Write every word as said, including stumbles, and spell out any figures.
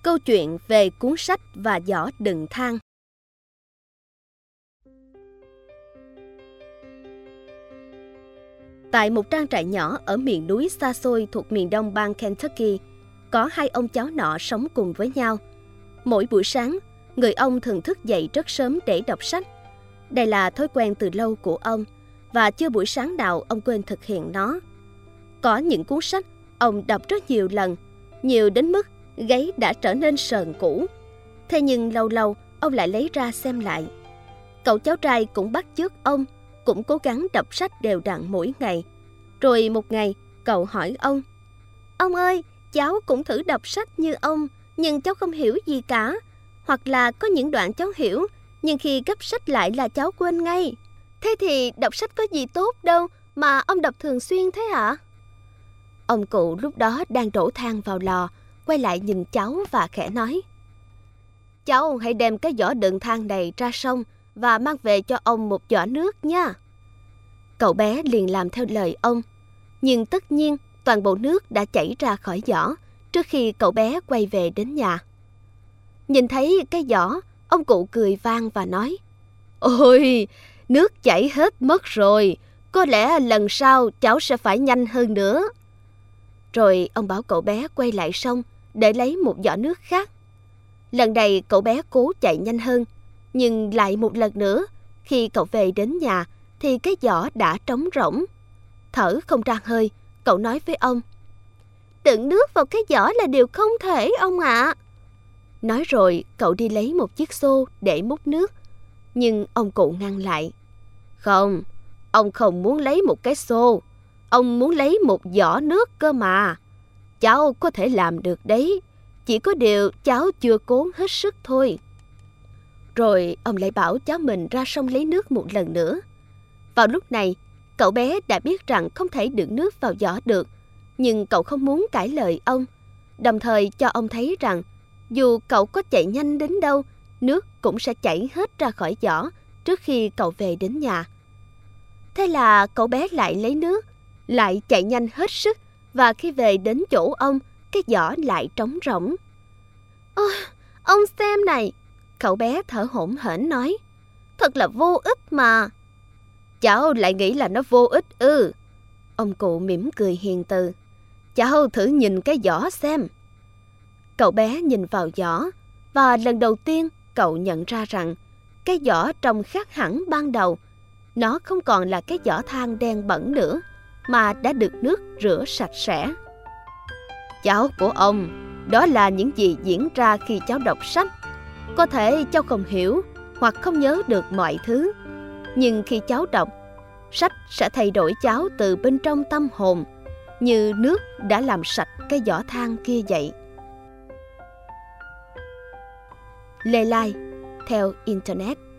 Câu chuyện về cuốn sách và giỏ đựng than. Tại một trang trại nhỏ ở miền núi xa xôi thuộc miền đông bang Kentucky, có hai ông cháu nọ sống cùng với nhau. Mỗi buổi sáng, người ông thường thức dậy rất sớm để đọc sách. Đây là thói quen từ lâu của ông, và chưa buổi sáng nào ông quên thực hiện nó. Có những cuốn sách ông đọc rất nhiều lần, nhiều đến mức gáy đã trở nên sờn cũ. Thế nhưng lâu lâu ông lại lấy ra xem lại. Cậu cháu trai cũng bắt chước ông, cũng cố gắng đọc sách đều đặn mỗi ngày. Rồi một ngày, cậu hỏi ông: "Ông ơi, cháu cũng thử đọc sách như ông, nhưng cháu không hiểu gì cả. Hoặc là có những đoạn cháu hiểu, nhưng khi gấp sách lại là cháu quên ngay. Thế thì đọc sách có gì tốt đâu mà ông đọc thường xuyên thế hả?" Ông cụ lúc đó đang đổ than vào lò, quay lại nhìn cháu và khẽ nói: "Cháu hãy đem cái giỏ đựng than này ra sông và mang về cho ông một giỏ nước nha." Cậu bé liền làm theo lời ông. Nhưng tất nhiên toàn bộ nước đã chảy ra khỏi giỏ trước khi cậu bé quay về đến nhà. Nhìn thấy cái giỏ, ông cụ cười vang và nói: "Ôi, nước chảy hết mất rồi. Có lẽ lần sau cháu sẽ phải nhanh hơn nữa." Rồi ông bảo cậu bé quay lại sông để lấy một giỏ nước khác. Lần này cậu bé cố chạy nhanh hơn, nhưng lại một lần nữa, khi cậu về đến nhà thì cái giỏ đã trống rỗng. Thở không ra hơi, cậu nói với ông: "Đựng nước vào cái giỏ là điều không thể ông ạ." À. Nói rồi cậu đi lấy một chiếc xô để múc nước. Nhưng ông cụ ngăn lại: "Không, ông không muốn lấy một cái xô. Ông muốn lấy một giỏ nước cơ mà. Cháu có thể làm được đấy. Chỉ có điều cháu chưa cố hết sức thôi." Rồi ông lại bảo cháu mình ra sông lấy nước một lần nữa. Vào lúc này, cậu bé đã biết rằng không thể đựng nước vào giỏ được, nhưng cậu không muốn cãi lời ông, đồng thời cho ông thấy rằng dù cậu có chạy nhanh đến đâu, nước cũng sẽ chảy hết ra khỏi giỏ trước khi cậu về đến nhà. Thế là cậu bé lại lấy nước, lại chạy nhanh hết sức, và khi về đến chỗ ông, cái giỏ lại trống rỗng. "Ôi, ông xem này!" Cậu bé thở hổn hển nói: "Thật là vô ích mà." "Cháu lại nghĩ là nó vô ích ư?" Ông cụ mỉm cười hiền từ: "Cháu thử nhìn cái giỏ xem." Cậu bé nhìn vào giỏ, và lần đầu tiên cậu nhận ra rằng cái giỏ trông khác hẳn ban đầu. Nó không còn là cái giỏ than đen bẩn nữa, mà đã được nước rửa sạch sẽ. "Cháu của ông, đó là những gì diễn ra khi cháu đọc sách. Có thể cháu không hiểu hoặc không nhớ được mọi thứ, nhưng khi cháu đọc, sách sẽ thay đổi cháu từ bên trong tâm hồn, như nước đã làm sạch cái giỏ than kia vậy." Lê Lai, theo Internet.